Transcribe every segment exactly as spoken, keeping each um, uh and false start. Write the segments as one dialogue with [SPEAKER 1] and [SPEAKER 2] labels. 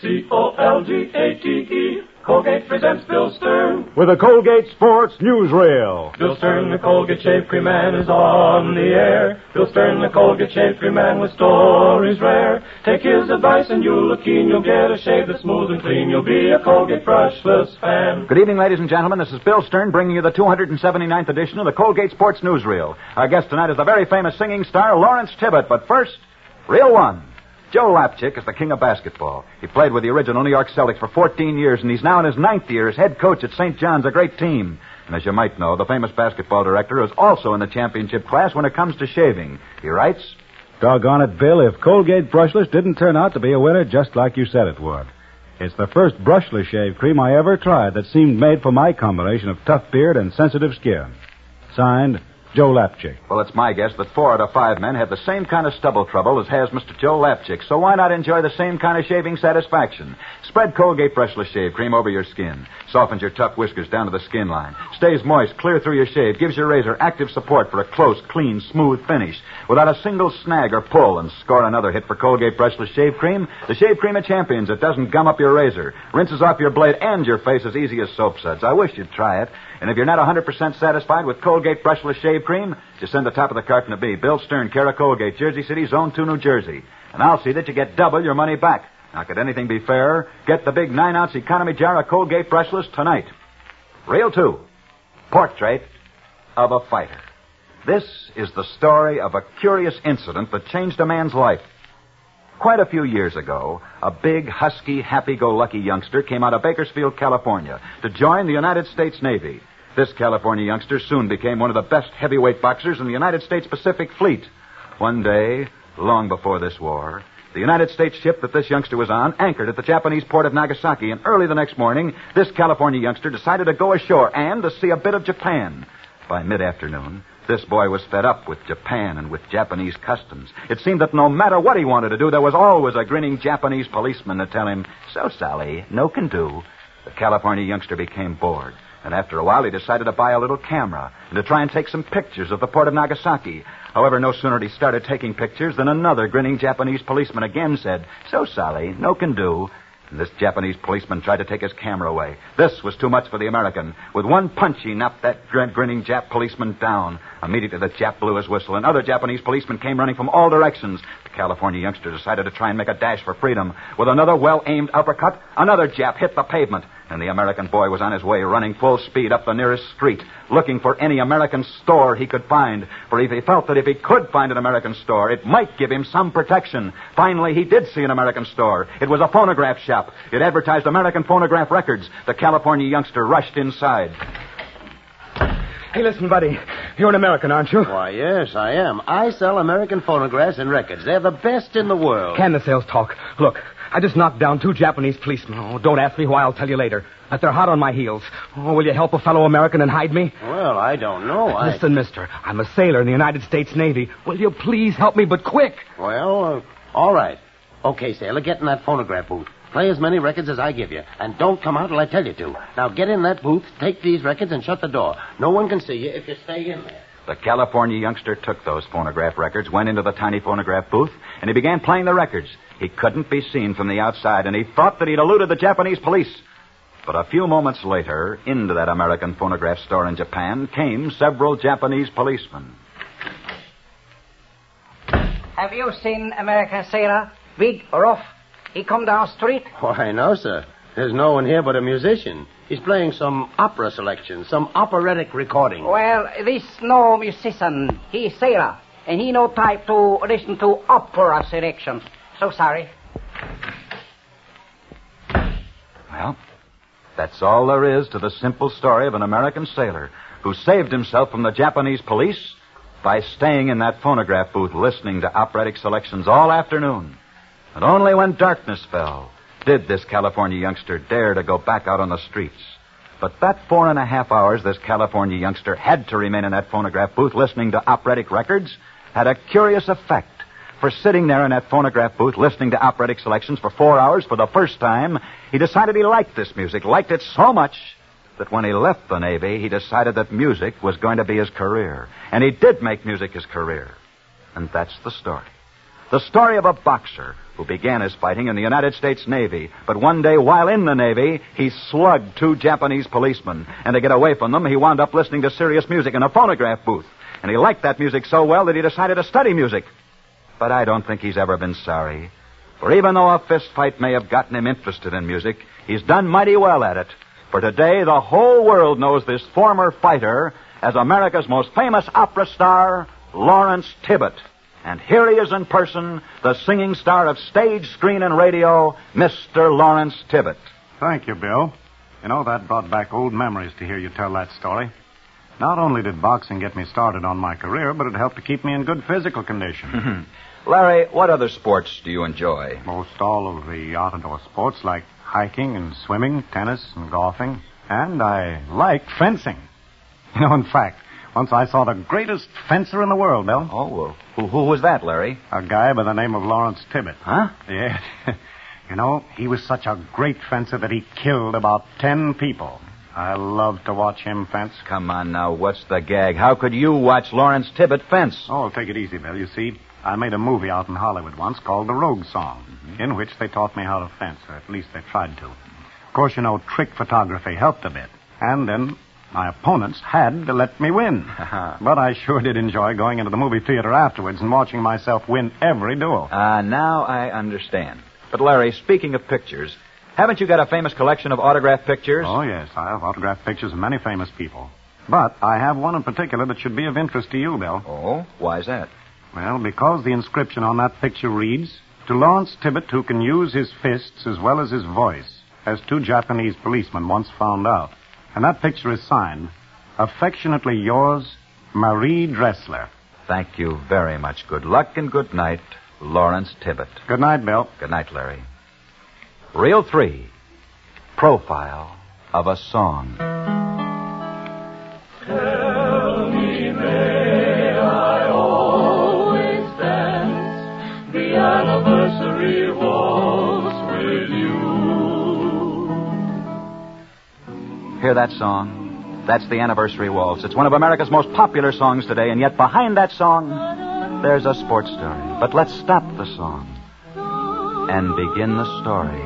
[SPEAKER 1] C O L G A T E. Colgate presents Bill Stern
[SPEAKER 2] with a Colgate Sports Newsreel.
[SPEAKER 1] Bill Stern, the Colgate Shave Cream Man, is on the air. Bill Stern, the Colgate Shave Cream Man, with stories rare. Take his advice and you'll look keen. You'll get a shave that's smooth and clean. You'll be a Colgate brushless fan.
[SPEAKER 3] Good evening, ladies and gentlemen. This is Bill Stern bringing you the two hundred seventy-ninth edition of the Colgate Sports Newsreel. Our guest tonight is the very famous singing star Lawrence Tibbett. But first, Reel One. Joe Lapchick is the king of basketball. He played with the original New York Celtics for fourteen years, and he's now in his ninth year as head coach at Saint John's, a great team. And as you might know, the famous basketball director is also in the championship class when it comes to shaving. He writes,
[SPEAKER 2] "Doggone it, Bill, if Colgate Brushless didn't turn out to be a winner just like you said it would. It's the first brushless shave cream I ever tried that seemed made for my combination of tough beard and sensitive skin." Signed, Joe Lapchick.
[SPEAKER 3] Well, it's my guess that four out of five men have the same kind of stubble trouble as has Mister Joe Lapchick, so why not enjoy the same kind of shaving satisfaction? Spread Colgate Brushless Shave Cream over your skin. Softens your tough whiskers down to the skin line. Stays moist clear through your shave. Gives your razor active support for a close, clean, smooth finish. Without a single snag or pull. And score another hit for Colgate Brushless Shave Cream. The shave cream of champions. It doesn't gum up your razor. Rinses off your blade and your face as easy as soap suds. I wish you'd try it. And if you're not one hundred percent satisfied with Colgate Brushless Shave Cream, just send the top of the carton to me, Bill Stern, care of Colgate, Jersey City, Zone two, New Jersey. And I'll see that you get double your money back. Now, could anything be fairer? Get the big nine-ounce economy jar of Colgate Brushless tonight. Reel two, Portrait of a Fighter. This is the story of a curious incident that changed a man's life. Quite a few years ago, a big, husky, happy-go-lucky youngster came out of Bakersfield, California, to join the United States Navy. This California youngster soon became one of the best heavyweight boxers in the United States Pacific Fleet. One day, long before this war, the United States ship that this youngster was on anchored at the Japanese port of Nagasaki, and early the next morning, this California youngster decided to go ashore and to see a bit of Japan. By mid-afternoon, this boy was fed up with Japan and with Japanese customs. It seemed that no matter what he wanted to do, there was always a grinning Japanese policeman to tell him, "So, Sally, no can do." The California youngster became bored. And after a while, he decided to buy a little camera and to try and take some pictures of the port of Nagasaki. However, no sooner had he started taking pictures than another grinning Japanese policeman again said, "So, Sally, no can do." And this Japanese policeman tried to take his camera away. This was too much for the American. With one punch, he knocked that grin- grinning Jap policeman down. Immediately, the Jap blew his whistle, and other Japanese policemen came running from all directions. The California youngster decided to try and make a dash for freedom. With another well-aimed uppercut, another Jap hit the pavement, and the American boy was on his way, running full speed up the nearest street, looking for any American store he could find. For if he felt that if he could find an American store, it might give him some protection. Finally, he did see an American store. It was a phonograph shop. It advertised American phonograph records. The California youngster rushed inside.
[SPEAKER 4] Hey, listen, buddy. You're an American, aren't you?
[SPEAKER 5] Why, yes, I am. I sell American phonographs and records. They're the best in the world.
[SPEAKER 4] Can the sales talk? Look, I just knocked down two Japanese policemen. Oh, don't ask me why, I'll tell you later. But they're hot on my heels. Oh, will you help a fellow American and hide me?
[SPEAKER 5] Well, I don't know. I...
[SPEAKER 4] Listen, mister, I'm a sailor in the United States Navy. Will you please help me, but quick?
[SPEAKER 5] Well, uh, all right. Okay, sailor, get in that phonograph booth. Play as many records as I give you. And don't come out till I tell you to. Now get in that booth, take these records, and shut the door. No one can see you if you stay in there.
[SPEAKER 3] The California youngster took those phonograph records, went into the tiny phonograph booth, and he began playing the records. He couldn't be seen from the outside, and he thought that he'd eluded the Japanese police. But a few moments later, into that American phonograph store in Japan came several Japanese policemen.
[SPEAKER 6] Have you seen American sailor? Big, rough. He come down street?
[SPEAKER 5] Why, no, sir. There's no one here but a musician. He's playing some opera selection, some operatic recording.
[SPEAKER 6] Well, this no musician. He sailor. And he no type to listen to opera selection. So sorry.
[SPEAKER 3] Well, that's all there is to the simple story of an American sailor who saved himself from the Japanese police by staying in that phonograph booth listening to operatic selections all afternoon. And only when darkness fell did this California youngster dare to go back out on the streets. But that four and a half hours this California youngster had to remain in that phonograph booth listening to operatic records had a curious effect. For sitting there in that phonograph booth listening to operatic selections for four hours for the first time, he decided he liked this music, liked it so much that when he left the Navy, he decided that music was going to be his career. And he did make music his career. And that's the story. The story of a boxer who began his fighting in the United States Navy. But one day, while in the Navy, he slugged two Japanese policemen. And to get away from them, he wound up listening to serious music in a phonograph booth. And he liked that music so well that he decided to study music. But I don't think he's ever been sorry. For even though a fist fight may have gotten him interested in music, he's done mighty well at it. For today, the whole world knows this former fighter as America's most famous opera star, Lawrence Tibbett. And here he is in person, the singing star of stage, screen, and radio, Mister Lawrence Tibbett.
[SPEAKER 7] Thank you, Bill. You know, that brought back old memories to hear you tell that story. Not only did boxing get me started on my career, but it helped to keep me in good physical condition.
[SPEAKER 3] Larry, what other sports do you enjoy?
[SPEAKER 7] Most all of the outdoor sports, like hiking and swimming, tennis and golfing. And I like fencing. You know, in fact, once I saw the greatest fencer in the world, Bill.
[SPEAKER 3] Oh, well, who, who was that, Larry?
[SPEAKER 7] A guy by the name of Lawrence Tibbett.
[SPEAKER 3] Huh?
[SPEAKER 7] Yeah. You know, he was such a great fencer that he killed about ten people. I loved to watch him fence.
[SPEAKER 3] Come on now, what's the gag? How could you watch Lawrence Tibbett fence?
[SPEAKER 7] Oh, take it easy, Bill. You see, I made a movie out in Hollywood once called The Rogue Song, mm-hmm. in which they taught me how to fence, or at least they tried to. Of course, you know, trick photography helped a bit. And then my opponents had to let me win. But I sure did enjoy going into the movie theater afterwards and watching myself win every duel.
[SPEAKER 3] Ah, uh, now I understand. But, Larry, speaking of pictures, haven't you got a famous collection of autographed pictures?
[SPEAKER 7] Oh, yes. I have autographed pictures of many famous people. But I have one in particular that should be of interest to you, Bill.
[SPEAKER 3] Oh? Why's that?
[SPEAKER 7] Well, because the inscription on that picture reads, "To Lawrence Tibbett, who can use his fists as well as his voice, as two Japanese policemen once found out." And that picture is signed, "Affectionately yours, Marie Dressler."
[SPEAKER 3] Thank you very much. Good luck and good night, Lawrence Tibbett.
[SPEAKER 7] Good night, Bill.
[SPEAKER 3] Good night, Larry. Reel three, Profile of a Song.
[SPEAKER 1] Tell me, may I always dance the anniversary waltz with you?
[SPEAKER 3] Hear that song? That's the anniversary waltz. It's one of America's most popular songs today, and yet behind that song, there's a sports story. But let's stop the song and begin the story.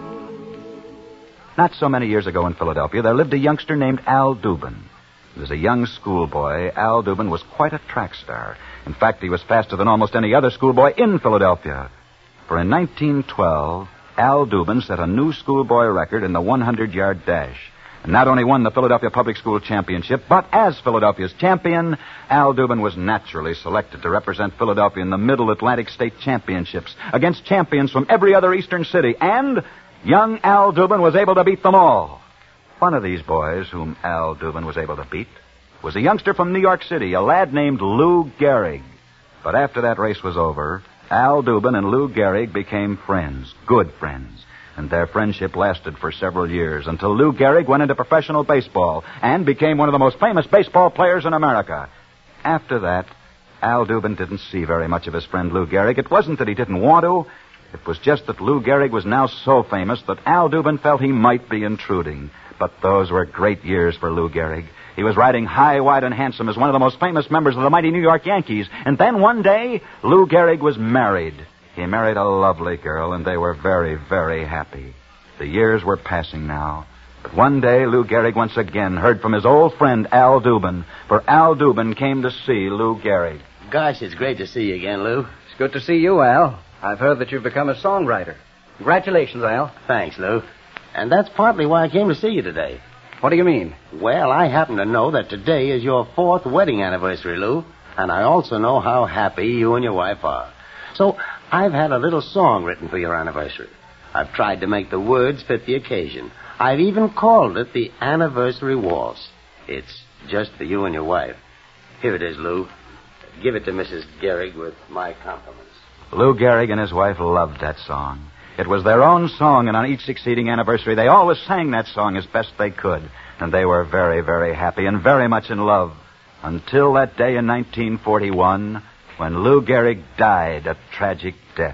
[SPEAKER 3] Not so many years ago in Philadelphia, there lived a youngster named Al Dubin. As a young schoolboy, Al Dubin was quite a track star. In fact, he was faster than almost any other schoolboy in Philadelphia. For in nineteen twelve, Al Dubin set a new schoolboy record in the hundred-yard dash. And not only won the Philadelphia Public School Championship, but as Philadelphia's champion, Al Dubin was naturally selected to represent Philadelphia in the Middle Atlantic State Championships against champions from every other eastern city. And young Al Dubin was able to beat them all. One of these boys whom Al Dubin was able to beat was a youngster from New York City, a lad named Lou Gehrig. But after that race was over, Al Dubin and Lou Gehrig became friends, good friends. And their friendship lasted for several years until Lou Gehrig went into professional baseball and became one of the most famous baseball players in America. After that, Al Dubin didn't see very much of his friend Lou Gehrig. It wasn't that he didn't want to. It was just that Lou Gehrig was now so famous that Al Dubin felt he might be intruding. But those were great years for Lou Gehrig. He was riding high, wide, and handsome as one of the most famous members of the mighty New York Yankees. And then one day, Lou Gehrig was married. He married a lovely girl, and they were very, very happy. The years were passing now. But one day, Lou Gehrig once again heard from his old friend, Al Dubin. For Al Dubin came to see Lou Gehrig.
[SPEAKER 5] Gosh, it's great to see you again, Lou.
[SPEAKER 6] It's good to see you, Al. I've heard that you've become a songwriter. Congratulations, Al.
[SPEAKER 5] Thanks, Lou. And that's partly why I came to see you today.
[SPEAKER 6] What do you mean?
[SPEAKER 5] Well, I happen to know that today is your fourth wedding anniversary, Lou. And I also know how happy you and your wife are. So I've had a little song written for your anniversary. I've tried to make the words fit the occasion. I've even called it the Anniversary Waltz. It's just for you and your wife. Here it is, Lou. Give it to Missus Gehrig with my compliments.
[SPEAKER 3] Lou Gehrig and his wife loved that song. It was their own song, and on each succeeding anniversary, they always sang that song as best they could. And they were very, very happy and very much in love until that day in nineteen forty-one when Lou Gehrig died a tragic death.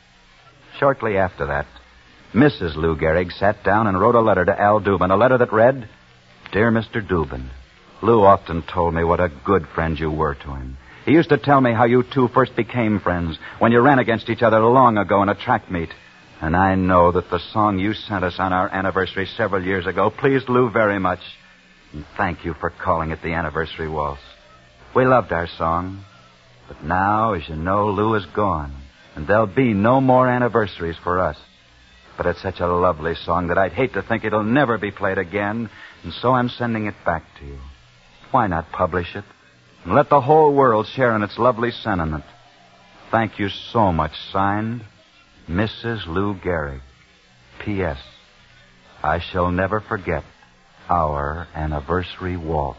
[SPEAKER 3] Shortly after that, Missus Lou Gehrig sat down and wrote a letter to Al Dubin, a letter that read, "Dear Mister Dubin, Lou often told me what a good friend you were to him. He used to tell me how you two first became friends when you ran against each other long ago in a track meet. And I know that the song you sent us on our anniversary several years ago pleased Lou very much. And thank you for calling it the Anniversary Waltz. We loved our song. But now, as you know, Lou is gone. And there'll be no more anniversaries for us. But it's such a lovely song that I'd hate to think it'll never be played again. And so I'm sending it back to you. Why not publish it? And let the whole world share in its lovely sentiment. Thank you so much. Signed, Missus Lou Gehrig. P S. I shall never forget our anniversary waltz.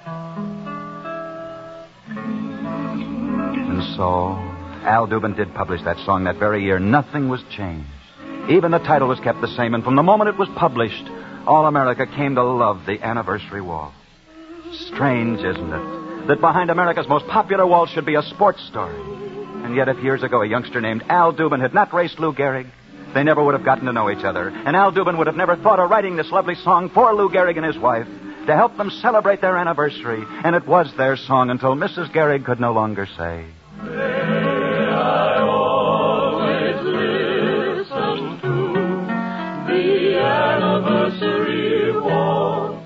[SPEAKER 3] And so, Al Dubin did publish that song that very year. Nothing was changed. Even the title was kept the same, and from the moment it was published, all America came to love the anniversary waltz. Strange, isn't it, that behind America's most popular waltz should be a sports story. And yet, if years ago a youngster named Al Dubin had not raced Lou Gehrig, they never would have gotten to know each other. And Al Dubin would have never thought of writing this lovely song for Lou Gehrig and his wife to help them celebrate their anniversary. And it was their song until Missus Gehrig could no longer say,
[SPEAKER 1] May I always listen to the anniversary waltz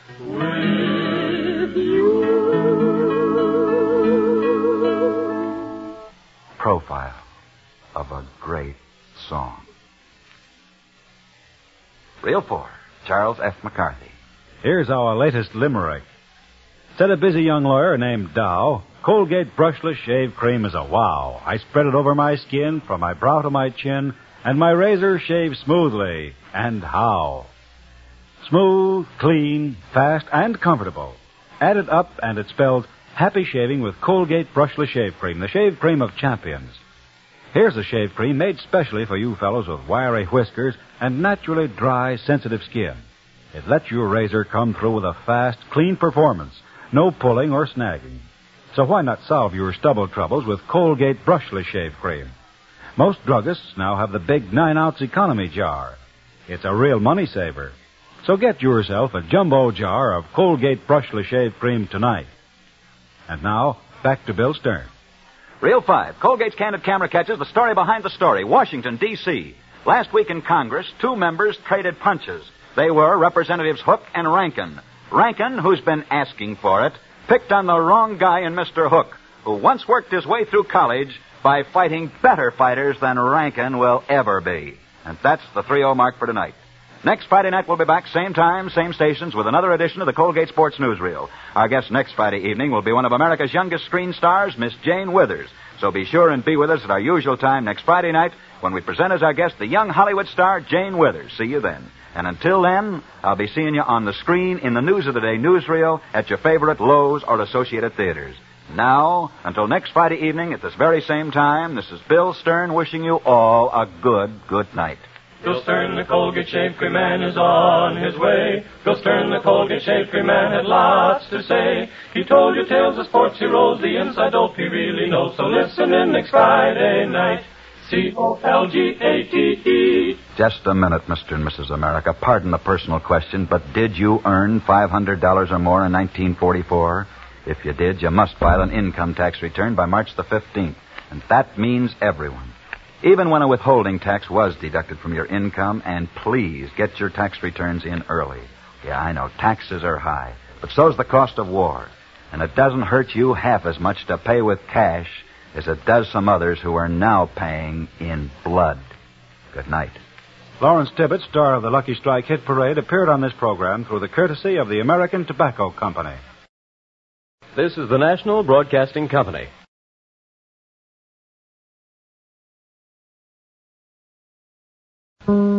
[SPEAKER 1] with you.
[SPEAKER 3] Profile of a great song. Reel four, Charles F. McCarthy.
[SPEAKER 2] Here's our latest limerick. Said a busy young lawyer named Dow, Colgate brushless shave cream is a wow. I spread it over my skin from my brow to my chin, and my razor shaves smoothly. And how? Smooth, clean, fast, and comfortable. Add it up, and it spells happy shaving with Colgate brushless shave cream, the shave cream of champions. Here's a shave cream made specially for you fellows with wiry whiskers and naturally dry, sensitive skin. It lets your razor come through with a fast, clean performance. No pulling or snagging. So why not solve your stubble troubles with Colgate brushless shave cream? Most druggists now have the big nine-ounce economy jar. It's a real money saver. So get yourself a jumbo jar of Colgate brushless shave cream tonight. And now, back to Bill Stern.
[SPEAKER 3] Reel five, Colgate's Candid Camera catches the story behind the story. Washington, D C Last week in Congress, two members traded punches. They were Representatives Hook and Rankin. Rankin, who's been asking for it, picked on the wrong guy in Mister Hook, who once worked his way through college by fighting better fighters than Rankin will ever be. And that's the three oh mark for tonight. Next Friday night, we'll be back, same time, same stations, with another edition of the Colgate Sports Newsreel. Our guest next Friday evening will be one of America's youngest screen stars, Miss Jane Withers. So be sure and be with us at our usual time next Friday night when we present as our guest the young Hollywood star, Jane Withers. See you then. And until then, I'll be seeing you on the screen in the News of the Day newsreel at your favorite Lowe's or Associated Theaters. Now, until next Friday evening at this very same time, this is Bill Stern wishing you all a good, good night.
[SPEAKER 1] Bill Stern, the Colgate Shave Cream Man, is on his way. Bill Stern, the Colgate Shave Cream Man, had lots to say. He told you tales of sports heroes, the inside dope he really knows. So listen in next Friday night. C O L G A T E.
[SPEAKER 3] Just a minute, Mister and Missus America. Pardon the personal question, but did you earn five hundred dollars or more in nineteen forty-four? If you did, you must file an income tax return by March the fifteenth. And that means everyone. Even when a withholding tax was deducted from your income, and please get your tax returns in early. Yeah, I know, taxes are high, but so's the cost of war. And it doesn't hurt you half as much to pay with cash as it does some others who are now paying in blood. Good night.
[SPEAKER 2] Lawrence Tibbett, star of the Lucky Strike hit parade, appeared on this program through the courtesy of the American Tobacco Company.
[SPEAKER 8] This is the National Broadcasting Company.
[SPEAKER 9] Mm-hmm.